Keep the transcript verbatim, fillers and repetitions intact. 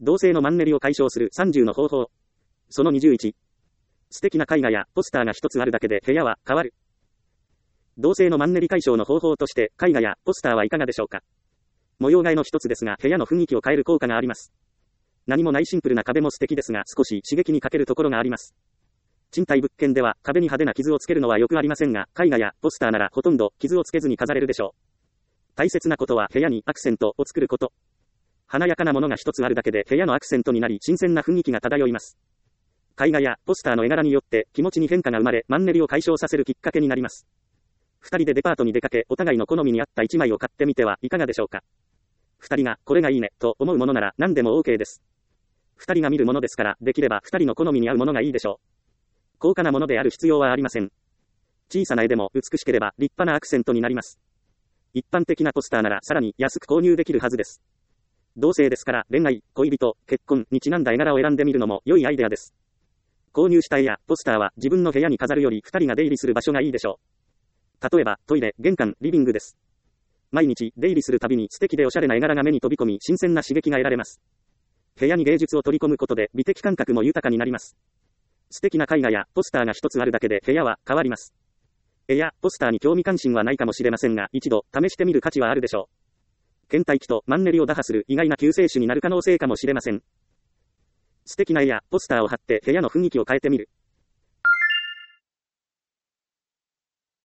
同性のマンネリを解消するさんじゅうの方法。そのにじゅういち。素敵な絵画やポスターが一つあるだけで部屋は変わる。同性のマンネリ解消の方法として絵画やポスターはいかがでしょうか。模様替えの一つですが部屋の雰囲気を変える効果があります。何もないシンプルな壁も素敵ですが少し刺激に欠けるところがあります。賃貸物件では壁に派手な傷をつけるのはよくありませんが、絵画やポスターならほとんど傷をつけずに飾れるでしょう。大切なことは部屋にアクセントを作ること。華やかなものが一つあるだけで部屋のアクセントになり新鮮な雰囲気が漂います。絵画やポスターの絵柄によって気持ちに変化が生まれマンネリを解消させるきっかけになります。二人でデパートに出かけお互いの好みに合った一枚を買ってみてはいかがでしょうか。二人がこれがいいねと思うものなら何でも OK です。二人が見るものですからできれば二人の好みに合うものがいいでしょう。高価なものである必要はありません。小さな絵でも美しければ立派なアクセントになります。一般的なポスターならさらに安く購入できるはずです。同性ですから恋愛、恋人、結婚にちなんだ絵柄を選んでみるのも良いアイデアです。購入した絵やポスターは自分の部屋に飾るより二人が出入りする場所がいいでしょう。例えばトイレ、玄関、リビングです。毎日出入りするたびに素敵でおしゃれな絵柄が目に飛び込み新鮮な刺激が得られます。部屋に芸術を取り込むことで美的感覚も豊かになります。素敵な絵画やポスターが一つあるだけで部屋は変わります。絵やポスターに興味関心はないかもしれませんが一度試してみる価値はあるでしょう。倦怠期とマンネリを打破する意外な救世主になる可能性かもしれません。素敵な絵やポスターを貼って部屋の雰囲気を変えてみる。